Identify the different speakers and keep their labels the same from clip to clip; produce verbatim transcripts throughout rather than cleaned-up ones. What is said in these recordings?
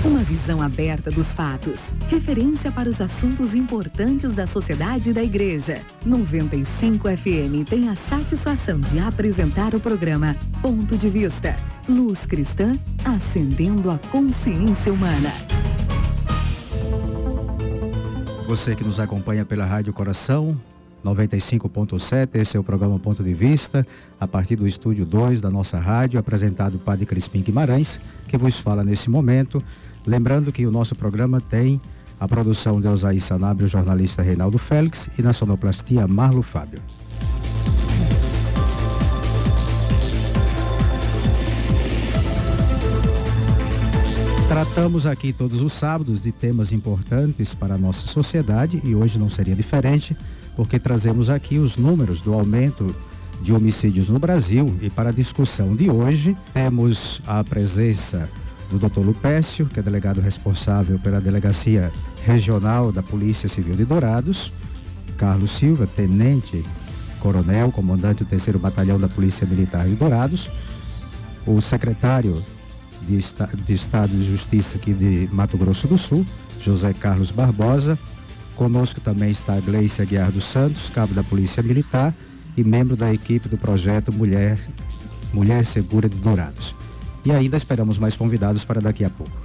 Speaker 1: Uma visão aberta dos fatos. Referência para os assuntos importantes da sociedade e da igreja. noventa e cinco F M tem a satisfação de apresentar o programa Ponto de Vista. Luz cristã, acendendo a consciência humana.
Speaker 2: Você que nos acompanha pela Rádio Coração, noventa e cinco ponto sete, esse é o programa Ponto de Vista, a partir do estúdio dois da nossa rádio, apresentado o Padre Crispim Guimarães, que vos fala nesse momento. Lembrando que o nosso programa tem a produção de Osaí Sanabria, o jornalista Reinaldo Félix, e na sonoplastia Marlo Fábio. Tratamos aqui todos os sábados de temas importantes para a nossa sociedade e hoje não seria diferente, porque trazemos aqui os números do aumento de homicídios no Brasil. E para a discussão de hoje, temos a presença do doutor Lupécio, que é delegado responsável pela Delegacia Regional da Polícia Civil de Dourados, Carlos Silva, tenente coronel, comandante do terceiro Batalhão da Polícia Militar de Dourados, o secretário de, Esta- de Estado de Justiça aqui de Mato Grosso do Sul, José Carlos Barbosa. Conosco também está Gleice Aguiar dos Santos, cabo da Polícia Militar e membro da equipe do projeto Mulher, Mulher Segura de Dourados. E ainda esperamos mais convidados para daqui a pouco.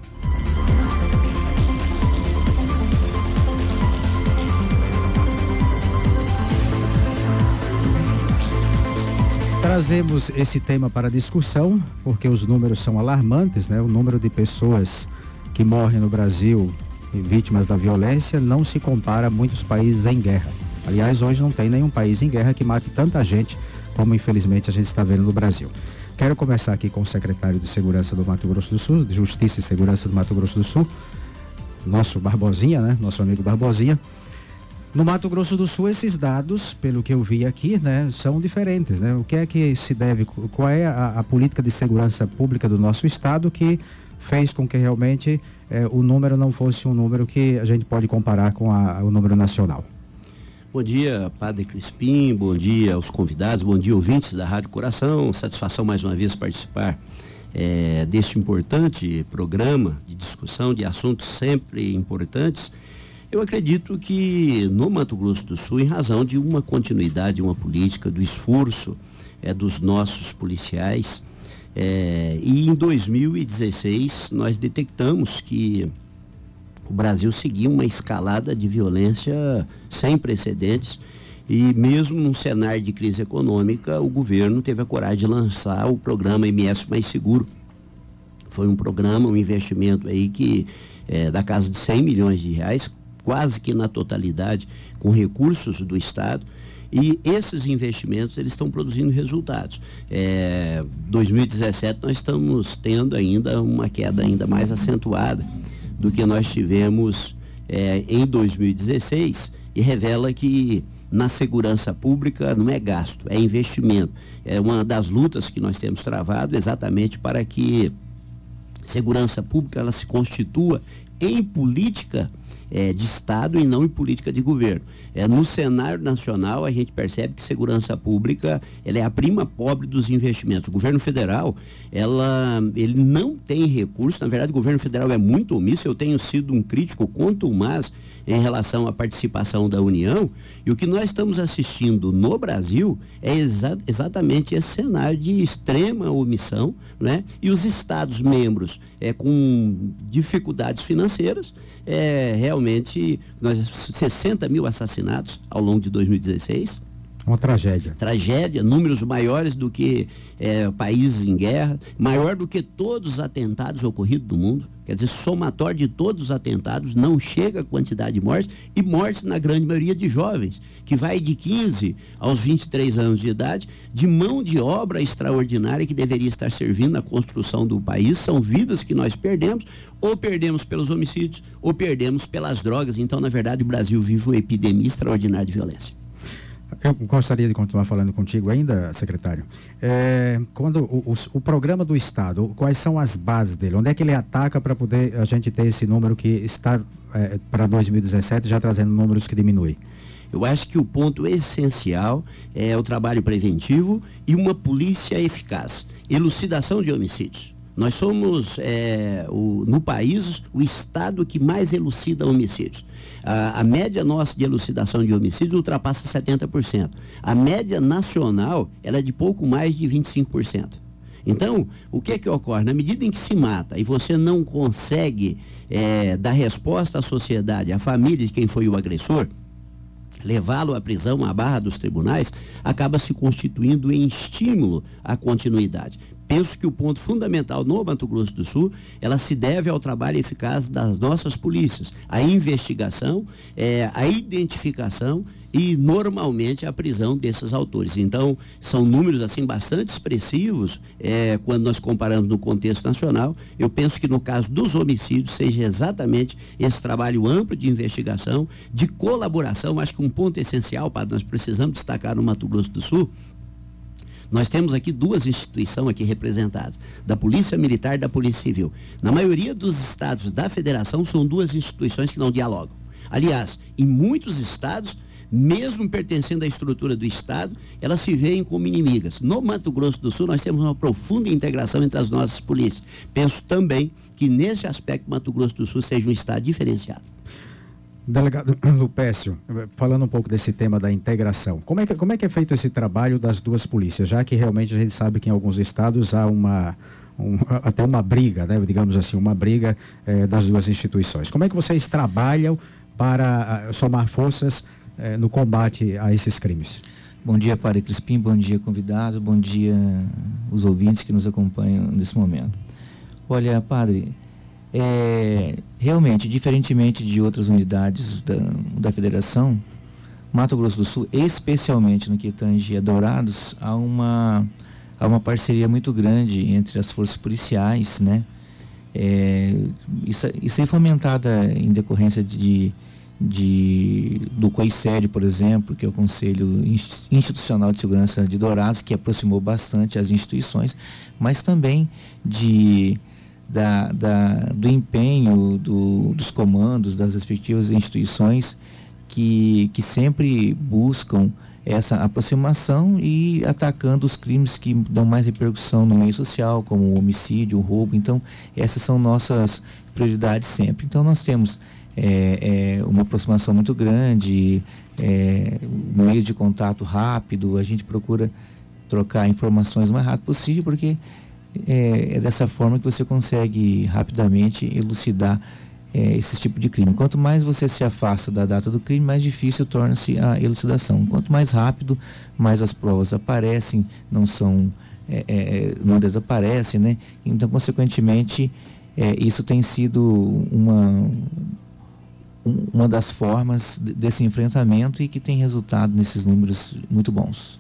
Speaker 2: Trazemos esse tema para discussão porque os números são alarmantes, né? O número de pessoas que morrem no Brasil vítimas da violência não se compara a muitos países em guerra. Aliás, hoje não tem nenhum país em guerra que mate tanta gente como infelizmente a gente está vendo no Brasil. Quero começar aqui com o secretário de Segurança do Mato Grosso do Sul, de Justiça e Segurança do Mato Grosso do Sul, nosso Barbosinha, né? Nosso amigo Barbosinha. No Mato Grosso do Sul, esses dados, pelo que eu vi aqui, né, são diferentes, né? O que é que se deve, qual é a, a política de segurança pública do nosso estado que fez com que realmente eh, o número não fosse um número que a gente pode comparar com a, o número nacional?
Speaker 3: Bom dia, Padre Crispim, bom dia aos convidados, bom dia, ouvintes da Rádio Coração. Satisfação mais uma vez participar é, deste importante programa de discussão de assuntos sempre importantes. Eu acredito que no Mato Grosso do Sul, em razão de uma continuidade, uma política, do esforço é, dos nossos policiais, é, e em dois mil e dezesseis nós detectamos que o Brasil seguia uma escalada de violência sem precedentes e mesmo num cenário de crise econômica, o governo teve a coragem de lançar o programa M S Mais Seguro. Foi um programa, um investimento aí que é da casa de cem milhões de reais, quase que na totalidade, com recursos do Estado, e esses investimentos eles estão produzindo resultados. É, dois mil e dezessete nós estamos tendo ainda uma queda ainda mais acentuada do que nós tivemos é, em dois mil e dezesseis, e revela que na segurança pública não é gasto, é investimento. É uma das lutas que nós temos travado exatamente para que segurança pública ela se constitua em política é, de Estado e não em política de governo. É, no cenário nacional, a gente percebe que segurança pública ela é a prima pobre dos investimentos. O governo federal, ela, ele não tem recursos. Na verdade, o governo federal é muito omisso. Eu tenho sido um crítico contumaz em relação à participação da União, e o que nós estamos assistindo no Brasil é exa- exatamente esse cenário de extrema omissão, né? E os estados membros é, com dificuldades financeiras, é, realmente nós sessenta mil assassinatos ao longo de dois mil e dezesseis.
Speaker 2: Uma tragédia.
Speaker 3: Tragédia, números maiores do que é, países em guerra, maior do que todos os atentados ocorridos no mundo. Quer dizer, somatório de todos os atentados, não chega a quantidade de mortes, e mortes na grande maioria de jovens, que vai de quinze aos vinte e três anos de idade, de mão de obra extraordinária que deveria estar servindo na construção do país. São vidas que nós perdemos, ou perdemos pelos homicídios, ou perdemos pelas drogas. Então, na verdade, o Brasil vive uma epidemia extraordinária de violência.
Speaker 2: Eu gostaria de continuar falando contigo ainda, secretário. É, quando o, o, o programa do Estado, quais são as bases dele? Onde é que ele ataca para poder a gente ter esse número que está é, para dois mil e dezessete já trazendo números que diminuem?
Speaker 3: Eu acho que o ponto essencial é o trabalho preventivo e uma polícia eficaz. Elucidação de homicídios. Nós somos, é, o, no país, o estado que mais elucida homicídios. A, a média nossa de elucidação de homicídios ultrapassa setenta por cento. A média nacional, ela é de pouco mais de vinte e cinco por cento. Então, o que é que ocorre? Na medida em que se mata e você não consegue é, dar resposta à sociedade, à família de quem foi o agressor, levá-lo à prisão, à barra dos tribunais, acaba se constituindo em estímulo à continuidade. Penso que o ponto fundamental no Mato Grosso do Sul, ela se deve ao trabalho eficaz das nossas polícias, a investigação, é, a identificação e, normalmente, a prisão desses autores. Então, são números, assim, bastante expressivos, é, quando nós comparamos no contexto nacional. Eu penso que, no caso dos homicídios, seja exatamente esse trabalho amplo de investigação, de colaboração. Acho que um ponto essencial, padre, nós precisamos destacar no Mato Grosso do Sul. Nós temos aqui duas instituições aqui representadas, da Polícia Militar e da Polícia Civil. Na maioria dos estados da federação, são duas instituições que não dialogam. Aliás, em muitos estados, mesmo pertencendo à estrutura do estado, elas se veem como inimigas. No Mato Grosso do Sul, nós temos uma profunda integração entre as nossas polícias. Penso também que, nesse aspecto, Mato Grosso do Sul seja um estado diferenciado.
Speaker 2: Delegado Lupécio, falando um pouco desse tema da integração, como é, que, como é que é feito esse trabalho das duas polícias, já que realmente a gente sabe que em alguns estados há uma, um, até uma briga, né, digamos assim, uma briga eh, das duas instituições. Como é que vocês trabalham para uh, somar forças eh, no combate a esses crimes?
Speaker 4: Bom dia, Padre Crispim, bom dia, convidados, bom dia os ouvintes que nos acompanham nesse momento. Olha, Padre, É, realmente, diferentemente de outras unidades da, da Federação, Mato Grosso do Sul, especialmente no que tange a Dourados, há uma, há uma parceria muito grande entre as forças policiais, né? É, isso, isso é fomentada em decorrência de, de, do COICED, por exemplo, que é o Conselho Institucional de Segurança de Dourados, que aproximou bastante as instituições, mas também de... Da, da, do empenho do, dos comandos das respectivas instituições que, que sempre buscam essa aproximação e atacando os crimes que dão mais repercussão no meio social, como o homicídio, o roubo. Então, essas são nossas prioridades sempre. Então, nós temos é, é, uma aproximação muito grande, é, meio de contato rápido, a gente procura trocar informações o mais rápido possível, porque É, é dessa forma que você consegue rapidamente elucidar é, esse tipo de crime. Quanto mais você se afasta da data do crime, mais difícil torna-se a elucidação. Quanto mais rápido, mais as provas aparecem, não são, é, é, não desaparecem, né? Então, consequentemente, é, isso tem sido uma, um, uma das formas desse enfrentamento e que tem resultado nesses números muito bons.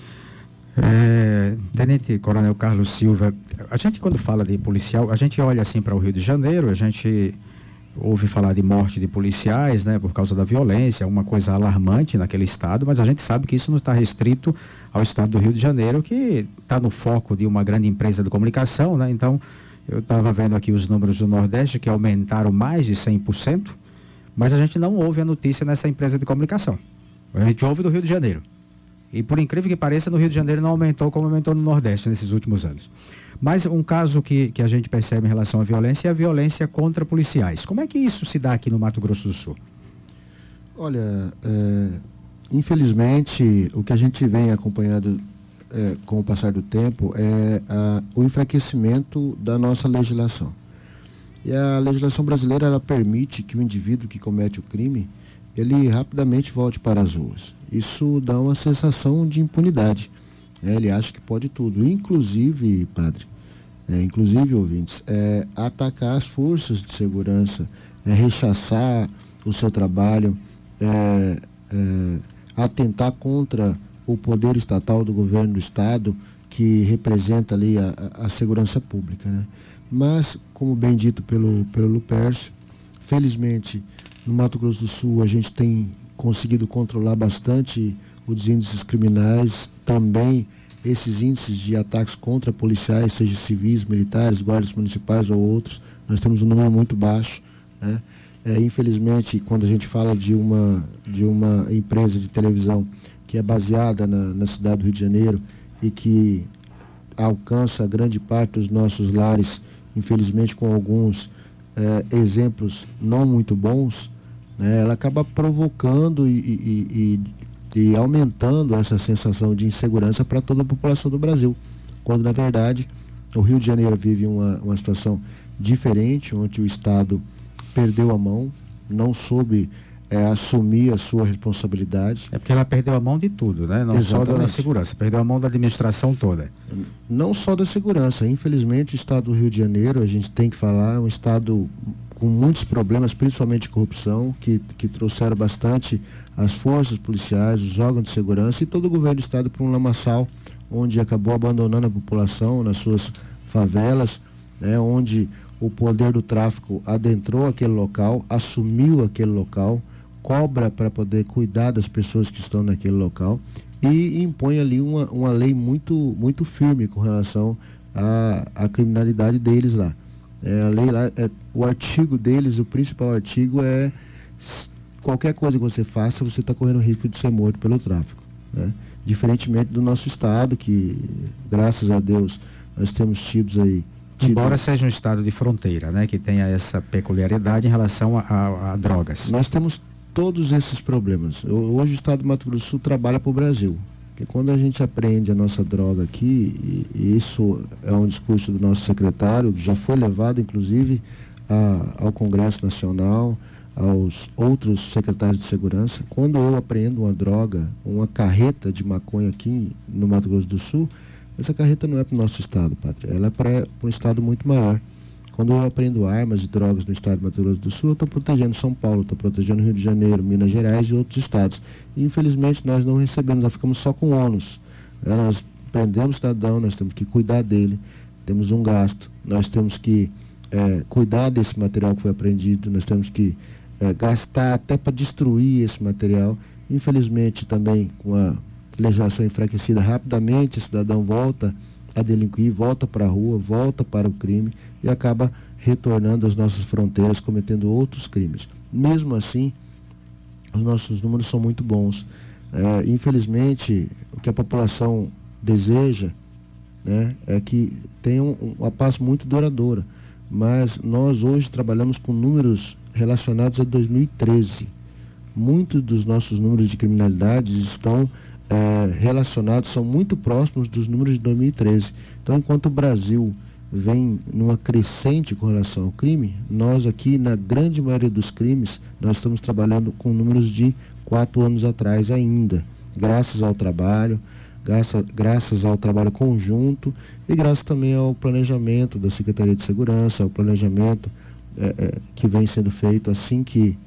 Speaker 2: É, Tenente Coronel Carlos Silva, a gente quando fala de policial, a gente olha assim para o Rio de Janeiro, a gente ouve falar de morte de policiais, né, por causa da violência, uma coisa alarmante naquele estado, mas a gente sabe que isso não está restrito ao estado do Rio de Janeiro, que está no foco de uma grande empresa de comunicação, né? Então, eu estava vendo aqui os números do Nordeste que aumentaram mais de cem por cento, mas a gente não ouve a notícia nessa empresa de comunicação. A gente ouve do Rio de Janeiro. E por incrível que pareça, no Rio de Janeiro não aumentou como aumentou no Nordeste nesses últimos anos. Mas um caso que, que a gente percebe em relação à violência é a violência contra policiais. Como é que isso se dá aqui no Mato Grosso do Sul?
Speaker 5: Olha, é, infelizmente, o que a gente vem acompanhando é, com o passar do tempo é a, o enfraquecimento da nossa legislação. E a legislação brasileira, ela permite que o indivíduo que comete o crime, ele rapidamente volte para as ruas. Isso dá uma sensação de impunidade. É, ele acha que pode tudo. Inclusive, padre, é, inclusive, ouvintes, é, atacar as forças de segurança, é, rechaçar o seu trabalho, é, é, atentar contra o poder estatal do governo do estado, que representa ali a, a segurança pública, né? Mas, como bem dito pelo, pelo Lupércio, felizmente, no Mato Grosso do Sul, a gente tem conseguido controlar bastante os índices criminais, também esses índices de ataques contra policiais, seja civis, militares, guardas municipais ou outros. Nós temos um número muito baixo, né? É, infelizmente, quando a gente fala de uma, de uma empresa de televisão que é baseada na, na cidade do Rio de Janeiro e que alcança grande parte dos nossos lares, infelizmente com alguns é, exemplos não muito bons, né, ela acaba provocando e, e, e, e aumentando essa sensação de insegurança para toda a população do Brasil, quando na verdade o Rio de Janeiro vive uma, uma situação diferente, onde o Estado perdeu a mão, não soube é, assumir a sua responsabilidade.
Speaker 2: É porque ela perdeu a mão de tudo, né? Não Exatamente. Só da segurança, perdeu a mão da administração toda.
Speaker 5: Não só da segurança, infelizmente o Estado do Rio de Janeiro, a gente tem que falar, é um Estado com muitos problemas, principalmente corrupção, que, que trouxeram bastante as forças policiais, os órgãos de segurança e todo o governo do Estado para um lamaçal, onde acabou abandonando a população nas suas favelas, né, onde o poder do tráfico adentrou aquele local, assumiu aquele local, cobra para poder cuidar das pessoas que estão naquele local e impõe ali uma, uma lei muito, muito firme com relação à, à criminalidade deles lá. É, a lei lá, é, o artigo deles, o principal artigo é qualquer coisa que você faça, você está correndo risco de ser morto pelo tráfico, né? Diferentemente do nosso estado, que graças a Deus nós temos tido aí. Tido...
Speaker 2: Embora seja um estado de fronteira, né, que tenha essa peculiaridade em relação a, a, a drogas.
Speaker 5: Nós temos todos esses problemas. Hoje o estado do Mato Grosso do Sul trabalha para o Brasil. Porque quando a gente apreende a nossa droga aqui, e, e isso é um discurso do nosso secretário, que já foi levado inclusive a, ao Congresso Nacional, aos outros secretários de segurança, quando eu apreendo uma droga, uma carreta de maconha aqui no Mato Grosso do Sul, essa carreta não é para o nosso estado, Pátria, ela é para um estado muito maior. Quando eu apreendo armas e drogas no estado do Mato Grosso do Sul, eu estou protegendo São Paulo, estou protegendo Rio de Janeiro, Minas Gerais e outros estados. E, infelizmente, nós não recebemos, nós ficamos só com ônus. É, nós prendemos o cidadão, nós temos que cuidar dele, temos um gasto, nós temos que é, cuidar desse material que foi apreendido, nós temos que é, gastar até para destruir esse material. Infelizmente, também, com a legislação enfraquecida, rapidamente o cidadão volta a delinquir, volta para a rua, volta para o crime e acaba retornando às nossas fronteiras, cometendo outros crimes. Mesmo assim, os nossos números são muito bons. É, infelizmente, o que a população deseja, né, é que tenha um, uma paz muito duradoura. Mas nós hoje trabalhamos com números relacionados a dois mil e treze. Muitos dos nossos números de criminalidade estão É, relacionados, são muito próximos dos números de dois mil e treze. Então, enquanto o Brasil vem numa crescente com relação ao crime, nós aqui, na grande maioria dos crimes, nós estamos trabalhando com números de quatro anos atrás ainda, graças ao trabalho, graças, graças ao trabalho conjunto e graças também ao planejamento da Secretaria de Segurança, ao planejamento é, é, que vem sendo feito assim que,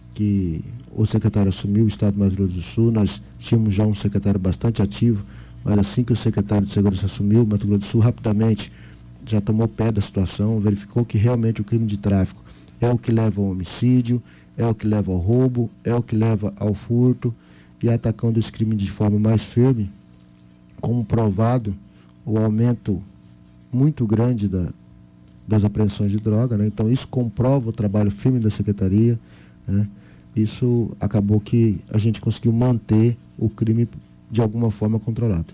Speaker 5: que o secretário assumiu o estado do Mato Grosso do Sul. Nós tínhamos já um secretário bastante ativo, mas assim que o secretário de Segurança assumiu, o Mato Grosso do Sul rapidamente já tomou pé da situação, verificou que realmente o crime de tráfico é o que leva ao homicídio, é o que leva ao roubo, é o que leva ao furto, e atacando esse crime de forma mais firme, como provado o aumento muito grande da, das apreensões de droga, né? Então isso comprova o trabalho firme da Secretaria, né? Isso acabou que a gente conseguiu manter o crime de alguma forma controlado.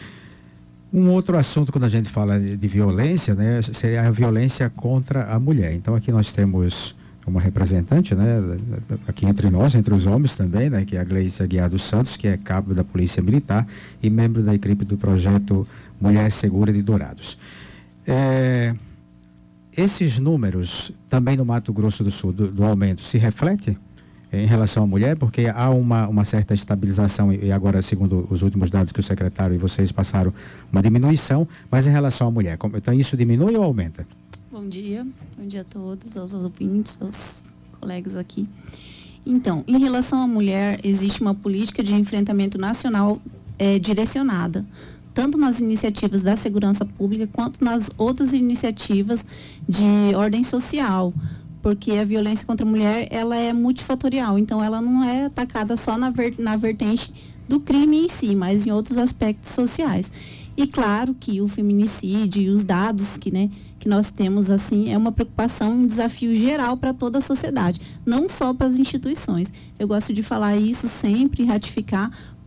Speaker 2: Um outro assunto quando a gente fala de, de violência, né, seria a violência contra a mulher. Então aqui nós temos uma representante, né, aqui entre nós, entre os homens também, né, que é a Gleice Aguiar dos Santos, que é cabo da Polícia Militar e membro da equipe do projeto Mulher Segura de Dourados. É, esses números também no Mato Grosso do Sul do, do aumento se reflete em relação à mulher, porque há uma, uma certa estabilização e agora, segundo os últimos dados que o secretário e vocês passaram, uma diminuição, mas em relação à mulher, como, então isso diminui ou aumenta?
Speaker 6: Bom dia, bom dia a todos, aos ouvintes, aos colegas aqui. Então, em relação à mulher, existe uma política de enfrentamento nacional é, direcionada, tanto nas iniciativas da segurança pública, quanto nas outras iniciativas de ordem social, porque a violência contra a mulher, ela é multifatorial, então ela não é atacada só na, ver, na vertente do crime em si, mas em outros aspectos sociais. E claro que o feminicídio e os dados que, né, que nós temos, assim, é uma preocupação e um desafio geral para toda a sociedade, não só para as instituições. Eu gosto de falar isso sempre, ratificar,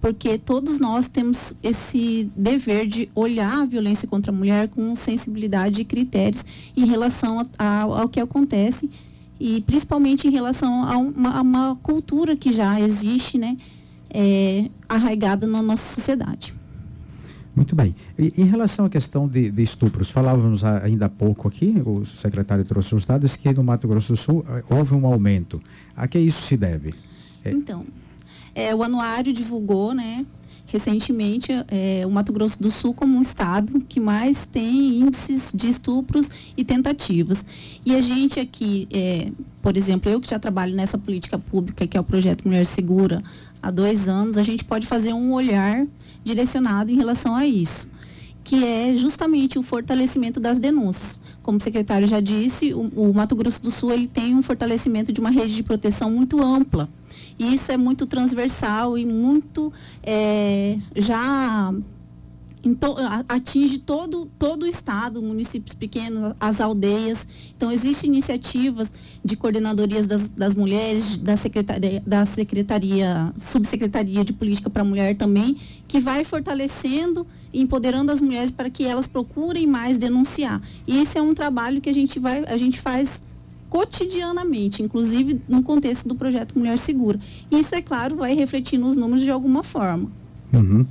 Speaker 6: porque todos nós temos esse dever de olhar a violência contra a mulher com sensibilidade e critérios em relação a, a, ao que acontece, e principalmente em relação a uma, a uma cultura que já existe, né, é, arraigada na nossa sociedade.
Speaker 2: Muito bem. E, em relação à questão de, de estupros, falávamos ainda há pouco aqui, o secretário trouxe os dados, que no Mato Grosso do Sul houve um aumento. A que isso se deve? É...
Speaker 6: Então, é, o anuário divulgou, né, recentemente, é, o Mato Grosso do Sul como um estado que mais tem índices de estupros e tentativas. E a gente aqui, é, por exemplo, eu que já trabalho nessa política pública, que é o Projeto Mulher Segura, há dois anos, a gente pode fazer um olhar direcionado em relação a isso, que é justamente o fortalecimento das denúncias. Como o secretário já disse, o, o Mato Grosso do Sul ele tem um fortalecimento de uma rede de proteção muito ampla. E isso é muito transversal e muito é, já então, atinge todo, todo o estado, municípios pequenos, as aldeias. Então, existem iniciativas de coordenadorias das, das mulheres, da secretaria, da secretaria, subsecretaria de política para a mulher também, que vai fortalecendo e empoderando as mulheres para que elas procurem mais denunciar. E esse é um trabalho que a gente, vai, a gente faz cotidianamente, inclusive no contexto do projeto Mulher Segura. E isso, é claro, vai refletir nos números de alguma forma.
Speaker 2: Uhum.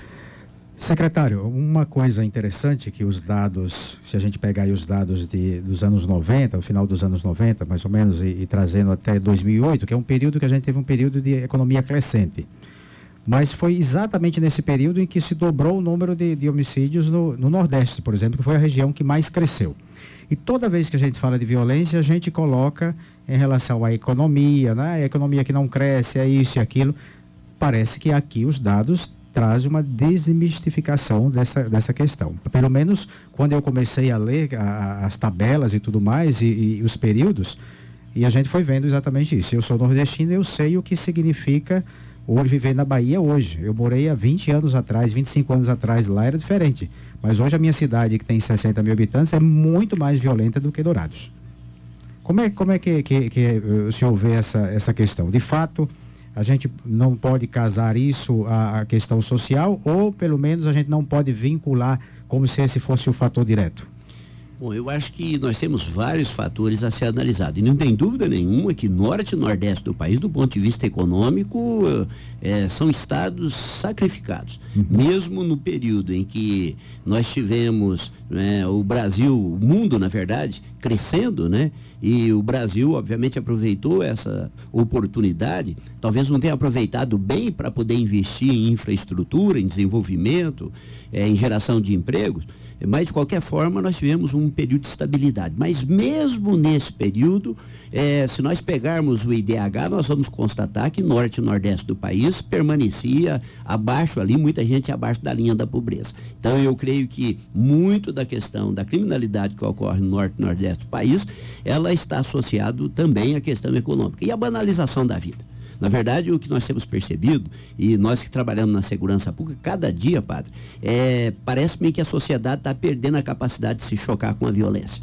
Speaker 2: Secretário, uma coisa interessante que os dados, se a gente pegar aí os dados de, dos anos noventa, o final dos anos noventa, mais ou menos, e, e trazendo até dois mil e oito, que é um período que a gente teve um período de economia crescente. Mas foi exatamente nesse período em que se dobrou o número de, de homicídios no, no Nordeste, por exemplo, que foi a região que mais cresceu. E toda vez que a gente fala de violência, a gente coloca em relação à economia, né? A economia que não cresce, é isso e aquilo. Parece que aqui os dados trazem uma desmistificação dessa, dessa questão. Pelo menos quando eu comecei a ler a, as tabelas e tudo mais, e, e os períodos, e a gente foi vendo exatamente isso. Eu sou nordestino, eu sei o que significa hoje viver na Bahia hoje. Eu morei há vinte anos atrás, vinte e cinco anos atrás, lá era diferente. Mas hoje a minha cidade, que tem sessenta mil habitantes, é muito mais violenta do que Dourados. Como é, como é que, que, que o senhor vê essa, essa questão? De fato, a gente não pode casar isso à, à questão social, ou pelo menos a gente não pode vincular como se esse fosse o fator direto?
Speaker 3: Bom, eu acho que nós temos vários fatores a ser analisados. E não tem dúvida nenhuma que norte e nordeste do país, do ponto de vista econômico, é, são estados sacrificados. Uhum. Mesmo no período em que nós tivemos, né, o Brasil, o mundo, na verdade, crescendo, né? E o Brasil, obviamente, aproveitou essa oportunidade, talvez não tenha aproveitado bem para poder investir em infraestrutura, em desenvolvimento, é, em geração de empregos, mas de qualquer forma nós tivemos um período de estabilidade. Mas mesmo nesse período, é, se nós pegarmos o I D H, nós vamos constatar que norte e nordeste do país permanecia abaixo ali, muita gente abaixo da linha da pobreza. Então eu creio que muito da questão da criminalidade que ocorre no norte e nordeste do país, ela está associado também à questão econômica e à banalização da vida. Na verdade, o que nós temos percebido, e nós que trabalhamos na segurança pública, cada dia, padre, é, parece-me que a sociedade está perdendo a capacidade de se chocar com a violência.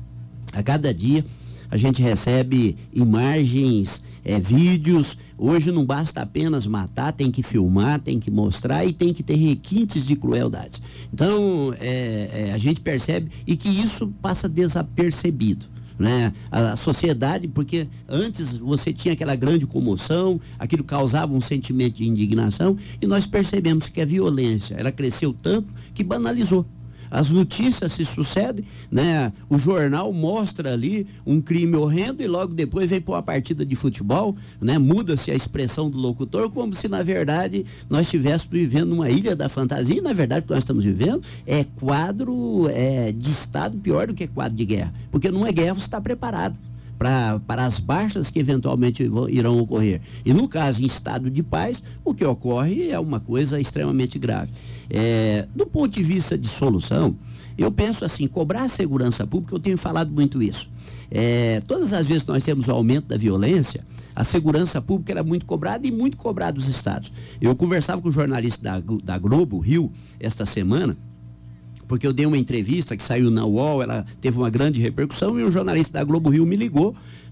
Speaker 3: A cada dia a gente recebe imagens, é, vídeos. Hoje não basta apenas matar, tem que filmar, tem que mostrar e tem que ter requintes de crueldade. Então, é, é, a gente percebe e que isso passa desapercebido. Né? A, a sociedade, porque antes você tinha aquela grande comoção, aquilo causava um sentimento de indignação, e nós percebemos que a violência, ela cresceu tanto que banalizou. As notícias se sucedem, né? O jornal mostra ali um crime horrendo e logo depois vem para uma partida de futebol, né? Muda-se a expressão do locutor como se na verdade nós estivéssemos vivendo uma ilha da fantasia, e na verdade o que nós estamos vivendo é quadro é, de estado pior do que quadro de guerra, porque numa guerra você está preparado Para, para as baixas que eventualmente irão ocorrer. E no caso, em estado de paz, o que ocorre é uma coisa extremamente grave. É, do ponto de vista de solução, eu penso assim, cobrar a segurança pública, eu tenho falado muito isso. É, todas as vezes que nós temos o aumento da violência, a segurança pública era muito cobrada e muito cobrada dos estados. Eu conversava com o jornalista da, da Globo Rio esta semana, porque eu dei uma entrevista que saiu na U O L, ela teve uma grande repercussão, e o jornalista da Globo Rio me ligou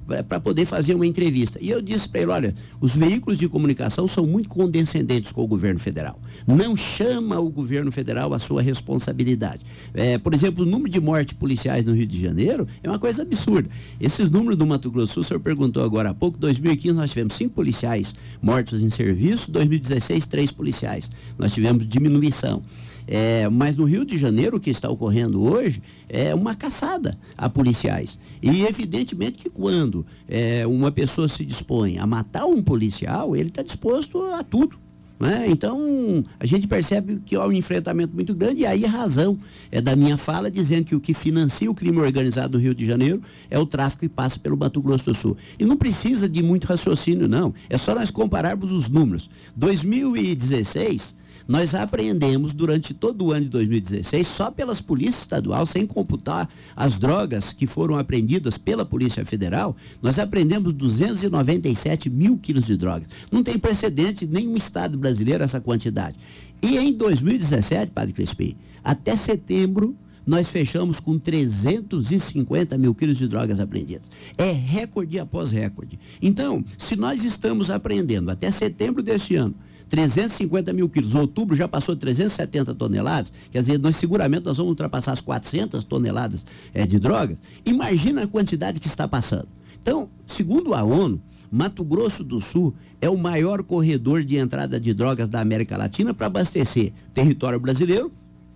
Speaker 3: para poder fazer uma entrevista. E eu disse para ele, olha, os veículos de comunicação são muito condescendentes com o governo federal. Não chama o governo federal a sua responsabilidade. É, por exemplo, o número de mortes policiais no Rio de Janeiro é uma coisa absurda. Esses números do Mato Grosso do Sul, o senhor perguntou agora há pouco, em dois mil e quinze nós tivemos cinco policiais mortos em serviço, dois mil e dezesseis, três policiais. Nós tivemos diminuição. É, mas no Rio de Janeiro, o que está ocorrendo hoje é uma caçada a policiais. E evidentemente que quando é, uma pessoa se dispõe a matar um policial, ele está disposto a tudo. Né? Então, a gente percebe que há um enfrentamento muito grande, e aí a razão é da minha fala, dizendo que o que financia o crime organizado do Rio de Janeiro é o tráfico que passa pelo Mato Grosso do Sul. E não precisa de muito raciocínio, não. É só nós compararmos os números. dois mil e dezesseis... nós apreendemos durante todo o ano de dois mil e dezesseis, só pelas polícias estaduais, sem computar as drogas que foram apreendidas pela Polícia Federal, nós apreendemos duzentos e noventa e sete mil quilos de drogas. Não tem precedente em nenhum estado brasileiro essa quantidade. E em dois mil e dezessete, Padre Crispim, até setembro, nós fechamos com trezentos e cinquenta mil quilos de drogas apreendidas. É recorde após recorde. Então, se nós estamos apreendendo até setembro deste ano, trezentos e cinquenta mil quilos, outubro já passou de trezentas e setenta toneladas, quer dizer, nós seguramente nós vamos ultrapassar as quatrocentas toneladas é, de drogas. Imagina a quantidade que está passando. Então, segundo a ONU, Mato Grosso do Sul é o maior corredor de entrada de drogas da América Latina para abastecer território brasileiro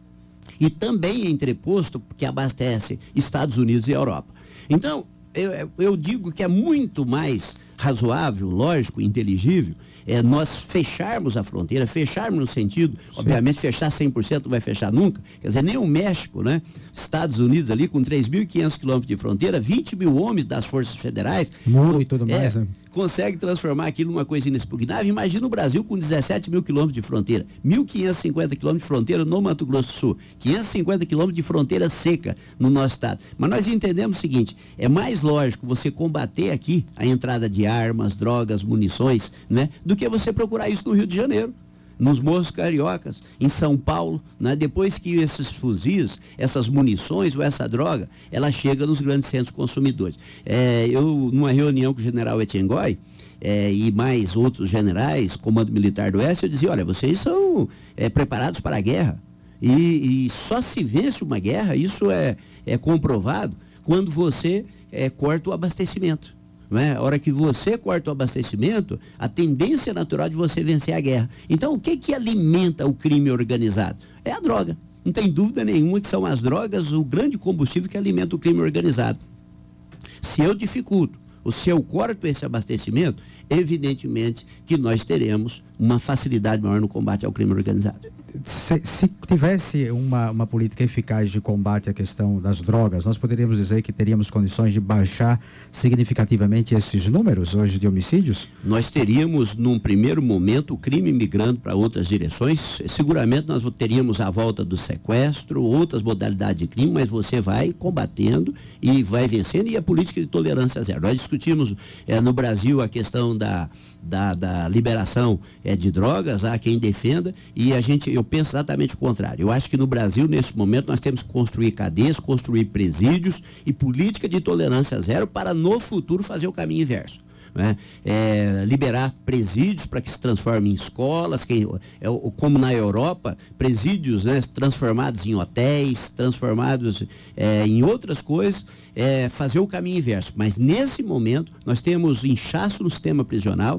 Speaker 3: e também entreposto que abastece Estados Unidos e Europa. Então, eu, eu digo que é muito mais razoável, lógico, inteligível, é nós fecharmos a fronteira, fecharmos no sentido, sim, obviamente fechar cem por cento não vai fechar nunca, quer dizer, nem o México, né? Estados Unidos ali com três mil e quinhentos quilômetros de fronteira, vinte mil homens das forças federais,
Speaker 2: muro e tudo
Speaker 3: é,
Speaker 2: mais, né?
Speaker 3: Consegue transformar aquilo numa coisa inexpugnável. Imagina o Brasil com dezessete mil quilômetros de fronteira, mil quinhentos e cinquenta quilômetros de fronteira no Mato Grosso do Sul, quinhentos e cinquenta quilômetros de fronteira seca no nosso estado. Mas nós entendemos o seguinte, é mais lógico você combater aqui a entrada de armas, drogas, munições, né, do que você procurar isso no Rio de Janeiro, nos morros cariocas, em São Paulo, né? Depois que esses fuzis, essas munições ou essa droga, ela chega nos grandes centros consumidores. É, eu, numa reunião com o general Etchengói, é, e mais outros generais, Comando Militar do Oeste, eu dizia, olha, vocês são é, preparados para a guerra, e, e só se vence uma guerra, isso é, é comprovado, quando você é, corta o abastecimento. Né? A hora que você corta o abastecimento, a tendência natural de você vencer a guerra. Então, o que que alimenta o crime organizado? É a droga. Não tem dúvida nenhuma que são as drogas o grande combustível que alimenta o crime organizado. Se eu dificulto, ou se eu corto esse abastecimento, evidentemente que nós teremos uma facilidade maior no combate ao crime organizado.
Speaker 2: Se, se tivesse uma, uma política eficaz de combate à questão das drogas, nós poderíamos dizer que teríamos condições de baixar significativamente esses números hoje de homicídios?
Speaker 3: Nós teríamos, num primeiro momento, o crime migrando para outras direções. Seguramente nós teríamos a volta do sequestro, outras modalidades de crime, mas você vai combatendo e vai vencendo, e a política de tolerância zero. Nós discutimos é, no Brasil a questão da, da, da liberação é, de drogas, há quem defenda, e a gente, eu penso exatamente o contrário. Eu acho que no Brasil, nesse momento, nós temos que construir cadeias, construir presídios e política de tolerância zero para, no futuro, fazer o caminho inverso. Né? É, liberar presídios para que se transformem em escolas, que, é, como na Europa, presídios, né, transformados em hotéis, transformados é, em outras coisas, é, fazer o caminho inverso. Mas, nesse momento, nós temos inchaço no sistema prisional.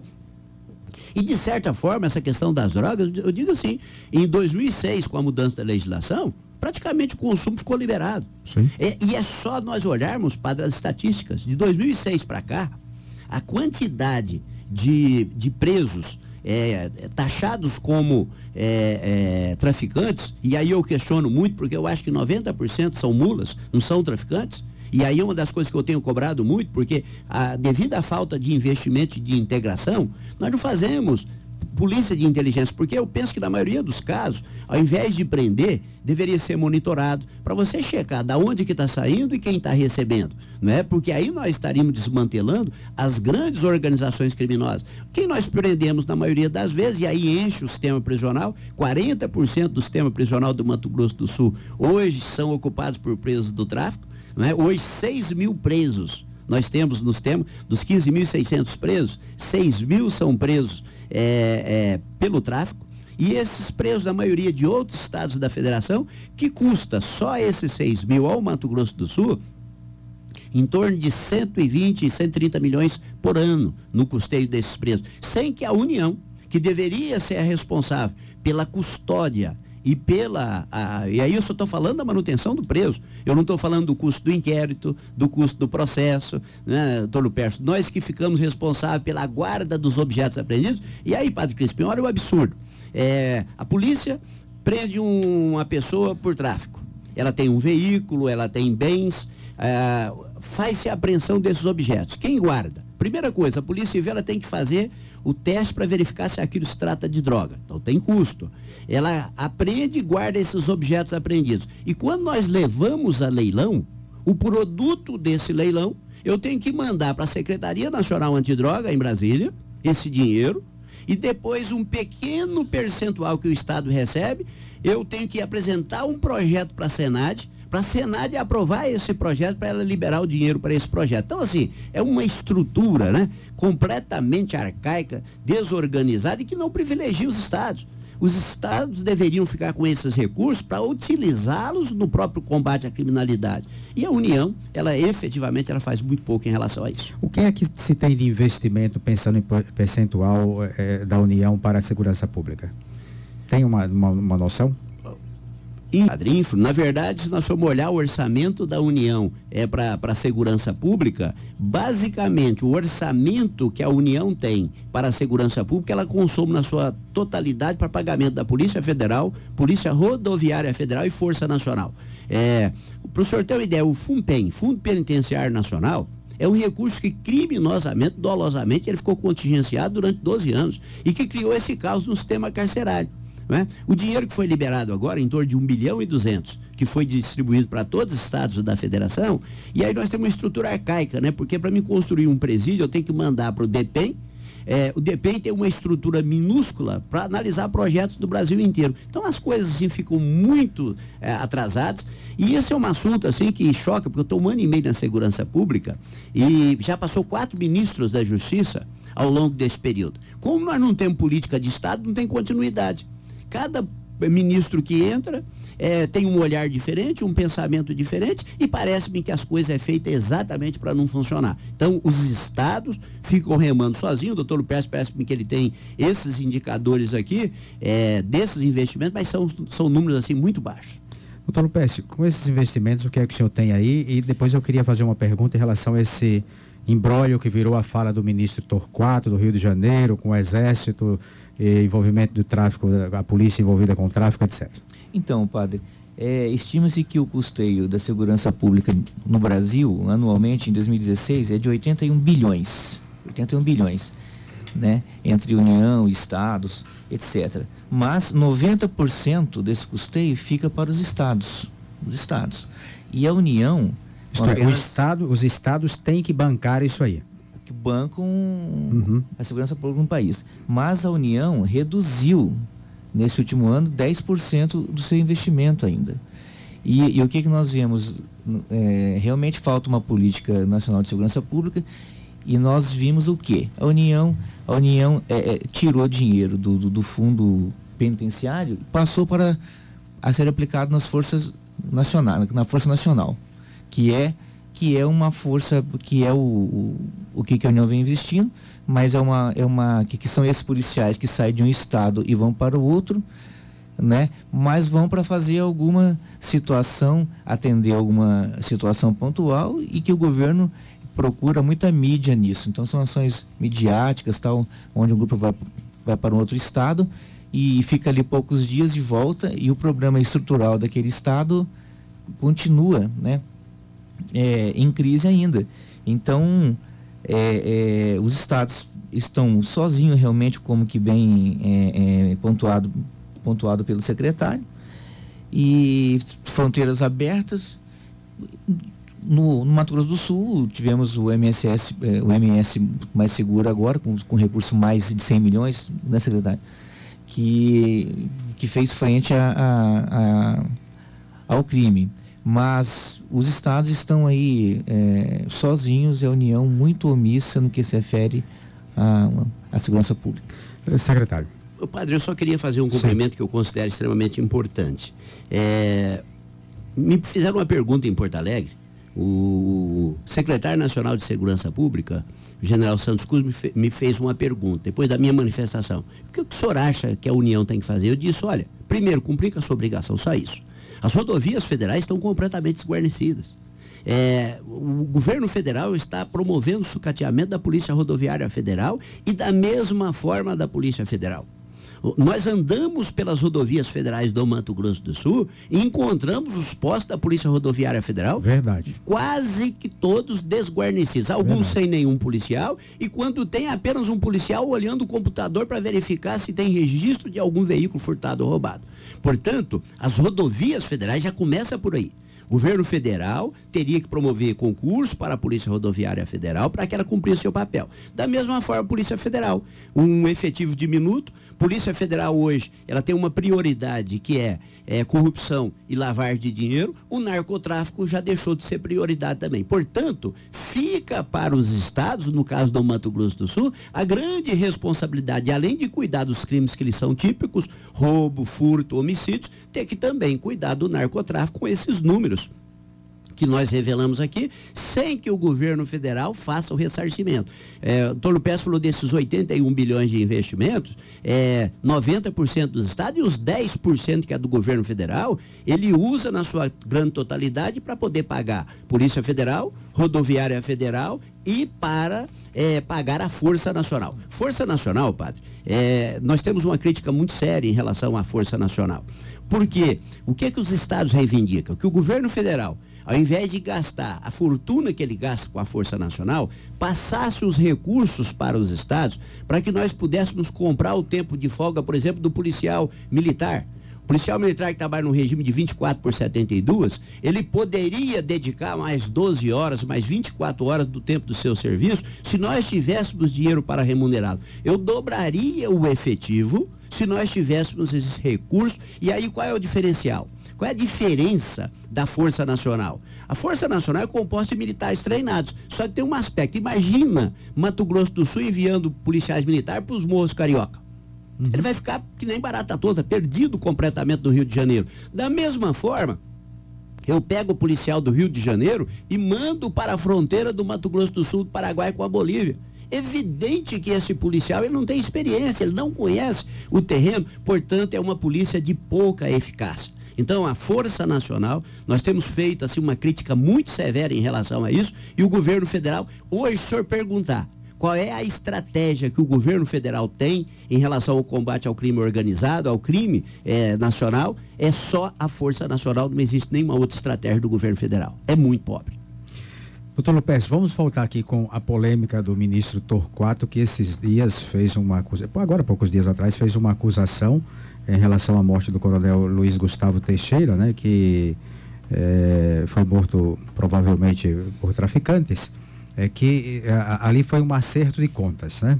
Speaker 3: E, de certa forma, essa questão das drogas, eu digo assim, em dois mil e seis, com a mudança da legislação, praticamente o consumo ficou liberado. É, e é só nós olharmos para as estatísticas. De dois mil e seis para cá, a quantidade de, de presos é, taxados como é, é, traficantes, e aí eu questiono muito, porque eu acho que noventa por cento são mulas, não são traficantes. E aí uma das coisas que eu tenho cobrado muito, porque a, devido à falta de investimento e de integração, nós não fazemos polícia de inteligência, porque eu penso que na maioria dos casos, ao invés de prender, deveria ser monitorado, para você checar da onde que está saindo e quem está recebendo, né? Porque aí nós estaríamos desmantelando as grandes organizações criminosas. Quem nós prendemos na maioria das vezes, e aí enche o sistema prisional, quarenta por cento do sistema prisional do Mato Grosso do Sul hoje são ocupados por presos do tráfico, né? Hoje seis mil presos Nós temos, nos temos, dos quinze mil e seiscentos presos, seis mil são presos é, é, pelo tráfico, e esses presos, a maioria de outros estados da federação, que custa só esses seis mil ao Mato Grosso do Sul, em torno de cento e vinte, cento e trinta milhões por ano no custeio desses presos, sem que a União, que deveria ser a responsável pela custódia e pela... A, e aí eu só estou falando da manutenção do preso, eu não estou falando do custo do inquérito, do custo do processo, né, doutor Lupercio? Nós que ficamos responsáveis pela guarda dos objetos apreendidos. E aí, padre Crispim, olha o absurdo. É, a polícia prende um, uma pessoa por tráfico. Ela tem um veículo, ela tem bens, é, faz-se a apreensão desses objetos. Quem guarda? Primeira coisa, a Polícia Civil ela tem que fazer o teste para verificar se aquilo se trata de droga. Então tem custo. Ela apreende e guarda esses objetos apreendidos. E quando nós levamos a leilão, o produto desse leilão, eu tenho que mandar para a Secretaria Nacional Antidroga, em Brasília, esse dinheiro, e depois um pequeno percentual que o Estado recebe, eu tenho que apresentar um projeto para a Senad, para a Senad aprovar esse projeto, para ela liberar o dinheiro para esse projeto. Então, assim, é uma estrutura, né, completamente arcaica, desorganizada e que não privilegia os estados. Os estados deveriam ficar com esses recursos para utilizá-los no próprio combate à criminalidade. E a União, ela efetivamente, ela faz muito pouco em relação a isso.
Speaker 2: O que é que se tem de investimento, pensando em percentual é, da União para a segurança pública? Tem uma, uma, uma noção?
Speaker 3: Info, na verdade, se nós formos olhar o orçamento da União é, para a segurança pública, basicamente o orçamento que a União tem para a segurança pública, ela consome na sua totalidade para pagamento da Polícia Federal, Polícia Rodoviária Federal e Força Nacional. É, para o senhor ter uma ideia, o FUNPEN, Fundo Penitenciário Nacional, é um recurso que criminosamente, dolosamente, ele ficou contingenciado durante doze anos e que criou esse caos no sistema carcerário. Né? O dinheiro que foi liberado agora, em torno de um bilhão e duzentos, que foi distribuído para todos os estados da federação, e aí nós temos uma estrutura arcaica, né? Porque para mim construir um presídio eu tenho que mandar para o DEPEN, é, o DEPEN tem uma estrutura minúscula para analisar projetos do Brasil inteiro. Então as coisas assim ficam muito é, atrasadas, e esse é um assunto assim que choca, porque eu estou um ano e meio na segurança pública e já passou quatro ministros da Justiça ao longo desse período. Como nós não temos política de Estado, não tem continuidade. Cada ministro que entra é, tem um olhar diferente, um pensamento diferente, e parece-me que as coisas é feita exatamente para não funcionar. Então, os estados ficam remando sozinhos. O doutor Lupercio parece-me que ele tem esses indicadores aqui, é, desses investimentos, mas são, são números assim muito baixos.
Speaker 2: Doutor Lupercio, com esses investimentos, o que é que o senhor tem aí? E depois eu queria fazer uma pergunta em relação a esse imbróglio que virou a fala do ministro Torquato, do Rio de Janeiro, com o Exército, envolvimento do tráfico, a polícia envolvida com o tráfico, etcétera.
Speaker 4: Então, padre, é, estima-se que o custeio da segurança pública no Brasil, anualmente, em dois mil e dezesseis, é de oitenta e um bilhões. oitenta e um bilhões, né? Entre União, Estados, etcétera. Mas noventa por cento desse custeio fica para os estados. Os estados. E a União...
Speaker 2: Isto é, o estado, os estados têm que bancar isso aí.
Speaker 4: Que bancam uhum. a segurança pública no país. Mas a União reduziu, nesse último ano, dez por cento do seu investimento ainda. E, e o que, que nós vemos? É, realmente falta uma política nacional de segurança pública, e nós vimos o quê? A União, a União é, é, tirou dinheiro do, do, do fundo penitenciário e passou para a ser aplicado nas forças nacionais, na Força Nacional, que é que é uma força, que é o, o, o que, que a União vem investindo, mas é uma, é uma que, que são esses policiais que saem de um estado e vão para o outro, né? Mas vão para fazer alguma situação, atender alguma situação pontual, e que o governo procura muita mídia nisso. Então são ações midiáticas, tal, onde um grupo vai, vai para um outro estado e fica ali poucos dias de volta, e o problema estrutural daquele estado continua, né? É, em crise ainda. Então, é, é, os estados estão sozinhos realmente, como que bem é, é, pontuado, pontuado pelo secretário, e fronteiras abertas. No, no Mato Grosso do Sul, tivemos o M S S, é, o M S mais seguro agora, com, com recurso mais de cem milhões, né, secretário? Que, que fez frente a, a, a, ao crime. mas os estados estão aí é, sozinhos, e a União muito omissa no que se refere à, à segurança pública.
Speaker 2: Secretário.
Speaker 3: Padre, eu só queria fazer um complemento Sim. que eu considero extremamente importante. É, me fizeram uma pergunta em Porto Alegre. O secretário nacional de Segurança Pública, o general Santos Cruz, me, fe, me fez uma pergunta, depois da minha manifestação. O que, que o senhor acha que a União tem que fazer? Eu disse, olha, primeiro, cumprir com a sua obrigação, só isso. As rodovias federais estão completamente desguarnecidas. É, o governo federal está promovendo o sucateamento da Polícia Rodoviária Federal e da mesma forma da Polícia Federal. Nós andamos pelas rodovias federais do Mato Grosso do Sul e encontramos os postos da Polícia Rodoviária Federal.
Speaker 2: Verdade.
Speaker 3: Quase que todos desguarnecidos. Alguns Verdade. Sem nenhum policial, e quando tem apenas um policial olhando o computador para verificar se tem registro de algum veículo furtado ou roubado. Portanto, as rodovias federais já começam por aí. O governo federal teria que promover concurso para a Polícia Rodoviária Federal para que ela cumprisse seu papel. Da mesma forma, a Polícia Federal, um efetivo diminuto. Polícia Federal hoje, ela tem uma prioridade que é, é corrupção e lavagem de dinheiro. O narcotráfico já deixou de ser prioridade também. Portanto, fica para os estados, no caso do Mato Grosso do Sul, a grande responsabilidade, além de cuidar dos crimes que lhes são típicos, roubo, furto, homicídios, ter que também cuidar do narcotráfico com esses números que nós revelamos aqui, sem que o governo federal faça o ressarcimento. É, o doutor Lupes falou desses oitenta e um bilhões de investimentos, é, noventa por cento dos estados e os dez por cento que é do governo federal, ele usa na sua grande totalidade para poder pagar Polícia Federal, Rodoviária Federal e para é, pagar a Força Nacional. Força Nacional, padre, é, nós temos uma crítica muito séria em relação à Força Nacional. Porque o que que os estados reivindicam? Que o governo federal, ao invés de gastar a fortuna que ele gasta com a Força Nacional, passasse os recursos para os estados para que nós pudéssemos comprar o tempo de folga, por exemplo, do policial militar. O policial militar que trabalha no regime de vinte e quatro por setenta e dois, ele poderia dedicar mais doze horas, mais vinte e quatro horas do tempo do seu serviço, se nós tivéssemos dinheiro para remunerá-lo. Eu dobraria o efetivo se nós tivéssemos esses recursos. E aí qual é o diferencial? Qual é a diferença da Força Nacional? A Força Nacional é composta de militares treinados, só que tem um aspecto. Imagina Mato Grosso do Sul enviando policiais militares para os morros carioca. Uhum. Ele vai ficar que nem barata toda, perdido completamente do Rio de Janeiro. Da mesma forma, eu pego o policial do Rio de Janeiro e mando para a fronteira do Mato Grosso do Sul, do Paraguai com a Bolívia. Evidente que esse policial ele não tem experiência, ele não conhece o terreno, portanto é uma polícia de pouca eficácia. Então, a Força Nacional, nós temos feito assim, uma crítica muito severa em relação a isso, e o governo federal, hoje, se o senhor perguntar qual é a estratégia que o governo federal tem em relação ao combate ao crime organizado, ao crime é, nacional, é só a Força Nacional, não existe nenhuma outra estratégia do governo federal. É muito pobre.
Speaker 2: Doutor Lupes, vamos voltar aqui com a polêmica do ministro Torquato, que esses dias fez uma acusação, agora poucos dias atrás, fez uma acusação em relação à morte do coronel Luiz Gustavo Teixeira, né, que é, foi morto provavelmente por traficantes, é, que a, ali foi um acerto de contas, né?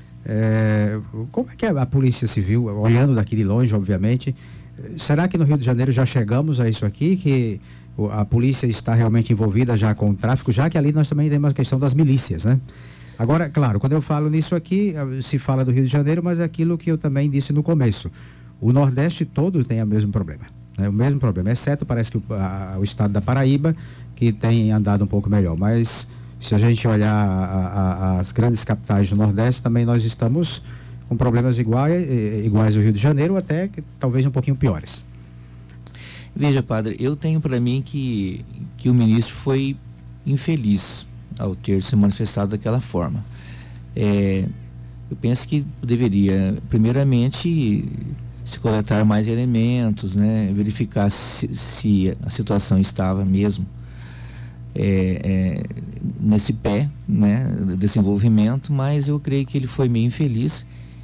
Speaker 2: É, como é que a, a Polícia Civil, olhando daqui de longe, obviamente, será que no Rio de Janeiro já chegamos a isso aqui, que a polícia está realmente envolvida já com o tráfico, já que ali nós também temos a questão das milícias, né? Agora, claro, quando eu falo nisso aqui, se fala do Rio de Janeiro, mas é aquilo que eu também disse no começo. O Nordeste todo tem o mesmo problema, né? O mesmo problema, exceto parece que o, a, o estado da Paraíba, que tem andado um pouco melhor. Mas se a gente olhar a, a, as grandes capitais do Nordeste, também nós estamos com problemas iguais, iguais ao Rio de Janeiro, até que, talvez um pouquinho piores.
Speaker 4: Veja, padre, eu tenho para mim que, que o ministro foi infeliz ao ter se manifestado daquela forma. É, eu penso que deveria, primeiramente, se coletar mais elementos, né, verificar se, se a situação estava mesmo é, é, nesse pé, né, desenvolvimento, mas eu creio que ele foi meio infeliz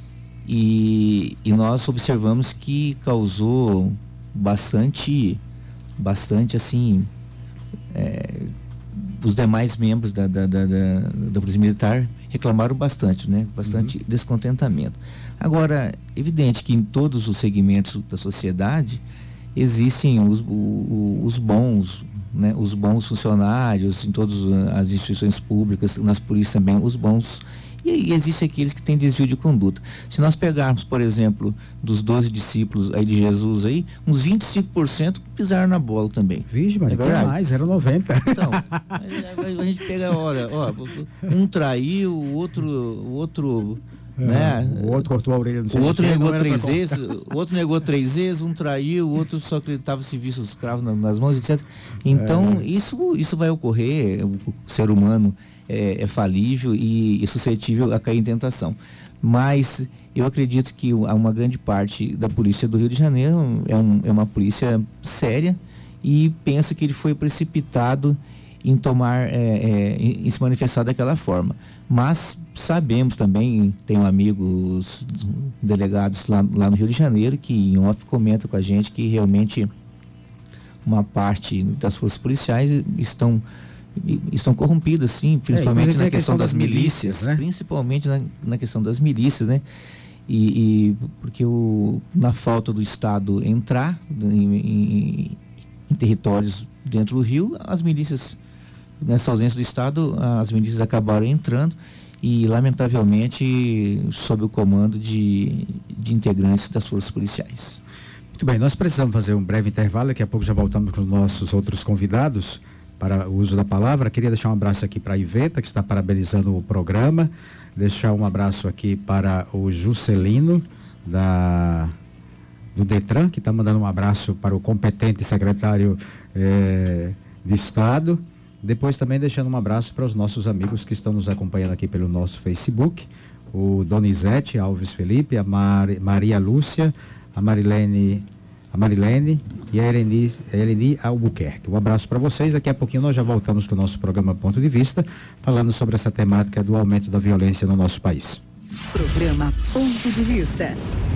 Speaker 4: e, e nós observamos que causou bastante, bastante assim, é, os demais membros da, da, da, da, da Polícia Militar reclamaram bastante, né? Bastante uhum. descontentamento. Agora, evidente que em todos os segmentos da sociedade existem os, o, os bons, né, os bons funcionários em todas as instituições públicas, nas polícias também, os bons, e aí existem aqueles que têm desvio de conduta. Se nós pegarmos, por exemplo, dos doze discípulos aí de Jesus aí, uns vinte e cinco por cento pisaram na bola também.
Speaker 2: Vixe, mas é mais, zero vírgula noventa.
Speaker 4: Então, a, a gente pega, olha, ó, um traiu, o outro, o outro, é, né?
Speaker 2: O outro cortou a orelha, não sei
Speaker 4: o outro
Speaker 2: que,
Speaker 4: negou
Speaker 2: não
Speaker 4: três vezes, o outro negou três vezes, um traiu, o outro só acreditava se visse os cravos nas, nas mãos, etcétera. Então, é. isso, isso vai ocorrer, o ser humano é, é falível e, e suscetível a cair em tentação. Mas eu acredito que uma grande parte da polícia do Rio de Janeiro é, um, é uma polícia séria e penso que ele foi precipitado em tomar, é, é, em, em se manifestar daquela forma. Mas sabemos também, tenho amigos delegados lá, lá no Rio de Janeiro que em off comentam com a gente que realmente uma parte das forças policiais estão estão corrompidas, sim, principalmente é, na questão, questão das, das milícias, milícias né? principalmente na, na questão das milícias, né? E, e porque o, na falta do Estado entrar em, em, em territórios dentro do Rio, as milícias, nessa ausência do Estado, as milícias acabaram entrando e, lamentavelmente, sob o comando de, de integrantes das forças policiais.
Speaker 2: Muito bem, nós precisamos fazer um breve intervalo, daqui a pouco já voltamos com os nossos outros convidados para o uso da palavra. Queria deixar um abraço aqui para a Iveta, que está parabenizando o programa, deixar um abraço aqui para o Juscelino, da, do Detran, que está mandando um abraço para o competente secretário eh, de Estado. Depois também deixando um abraço para os nossos amigos que estão nos acompanhando aqui pelo nosso Facebook, o Donizete Alves Felipe, a Mar, Maria Lúcia, a Marilene, a Marilene e a Eleni, a Eleni Albuquerque. Um abraço para vocês. Daqui a pouquinho nós já voltamos com o nosso programa Ponto de Vista, falando sobre essa temática do aumento da violência no nosso país.
Speaker 1: Programa Ponto de Vista.